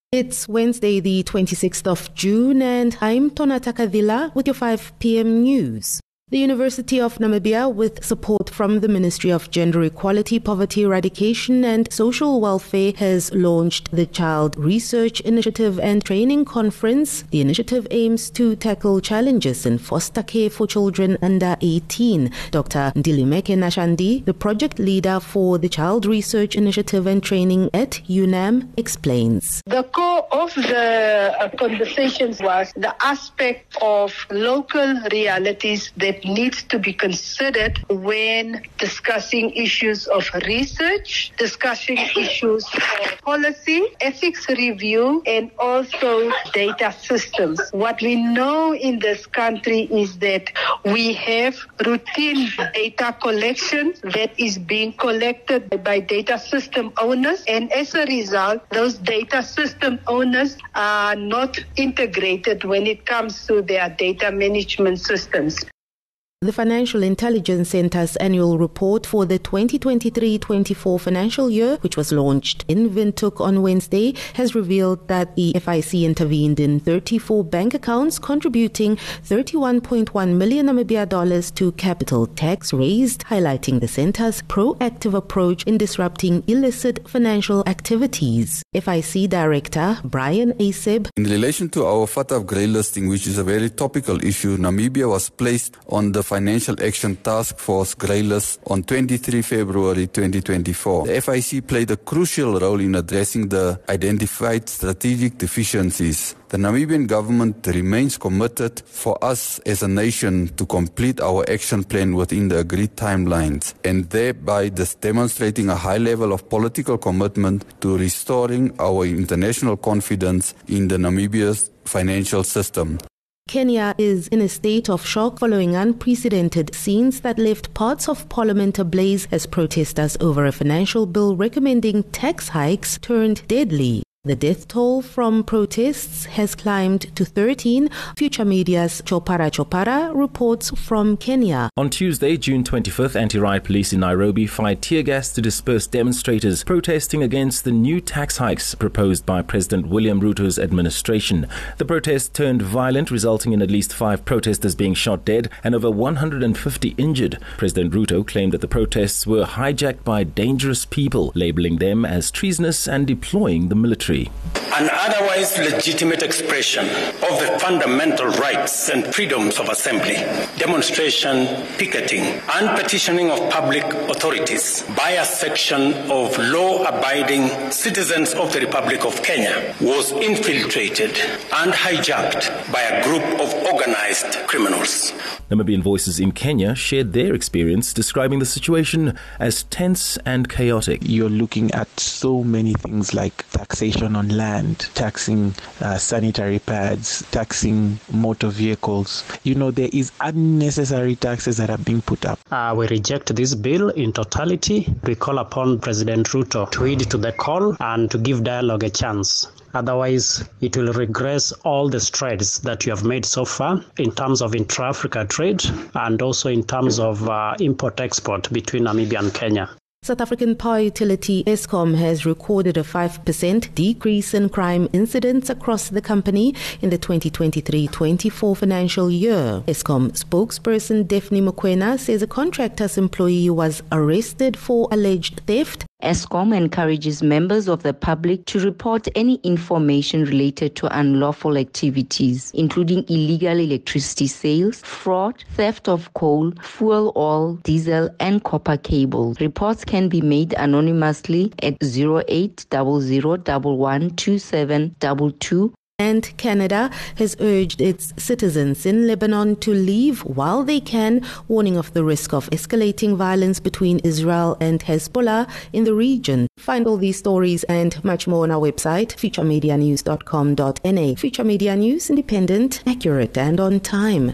It's Wednesday, the 26th of June, and I'm Tonata Kadila with your 5 p.m. news. The University of Namibia, with support from the Ministry of Gender Equality, Poverty Eradication and Social Welfare, has launched the Child Research Initiative and Training Conference. The initiative aims to tackle challenges in foster care for children under 18. Dr. Ndilimeke Nashandi, the project leader for the Child Research Initiative and Training at UNAM, explains. The core of the conversations was the aspect of local realities that needs to be considered when discussing issues of research, discussing issues of policy, ethics review, and also data systems. What we know in this country is that we have routine data collection that is being collected by data system owners, and as a result, those data system owners are not integrated when it comes to their data management systems. The Financial Intelligence Centre's annual report for the 2023-24 financial year, which was launched in Windhoek on Wednesday, has revealed that the FIC intervened in 34 bank accounts, contributing 31.1 million Namibia dollars to capital tax raised, highlighting the centre's proactive approach in disrupting illicit financial activities. FIC Director Brian Aseb. In relation to our FATF grey listing, which is a very topical issue, Namibia was placed on the Financial Action Task Force grey list on 23 February 2024. The FIC played a crucial role in addressing the identified strategic deficiencies. The Namibian government remains committed for us as a nation to complete our action plan within the agreed timelines, and thereby demonstrating a high level of political commitment to restoring our international confidence in the Namibia's financial system. Kenya is in a state of shock following unprecedented scenes that left parts of parliament ablaze as protesters over a financial bill recommending tax hikes turned deadly. The death toll from protests has climbed to 13. Future Media's Chopara reports from Kenya. On Tuesday, June 25th, anti-riot police in Nairobi fired tear gas to disperse demonstrators protesting against the new tax hikes proposed by President William Ruto's administration. The protest turned violent, resulting in at least 5 protesters being shot dead and over 150 injured. President Ruto claimed that the protests were hijacked by dangerous people, labeling them as treasonous and deploying the military. An otherwise legitimate expression of the fundamental rights and freedoms of assembly, demonstration, picketing, and petitioning of public authorities by a section of law-abiding citizens of the Republic of Kenya was infiltrated and hijacked by a group of organized criminals. Namibian Voices in Kenya shared their experience, describing the situation as tense and chaotic. You're looking at so many things like taxation on land, taxing sanitary pads, taxing motor vehicles. You know, there is unnecessary taxes that are being put up. We reject this bill in totality. We call upon President Ruto to heed to the call and to give dialogue a chance. Otherwise, it will regress all the strides that you have made so far in terms of intra-Africa trade and also in terms of import-export between Namibia and Kenya. South African power utility Eskom has recorded a 5% decrease in crime incidents across the company in the 2023-24 financial year. Eskom spokesperson Daphne Mokoena says a contractor's employee was arrested for alleged theft. Eskom encourages members of the public to report any information related to unlawful activities, including illegal electricity sales, fraud, theft of coal, fuel oil, diesel, and copper cables. Reports can be made anonymously at 0800112722. And Canada has urged its citizens in Lebanon to leave while they can, warning of the risk of escalating violence between Israel and Hezbollah in the region. Find all these stories and much more on our website, futuremedianews.com.na. Future Media News, independent, accurate, and on time.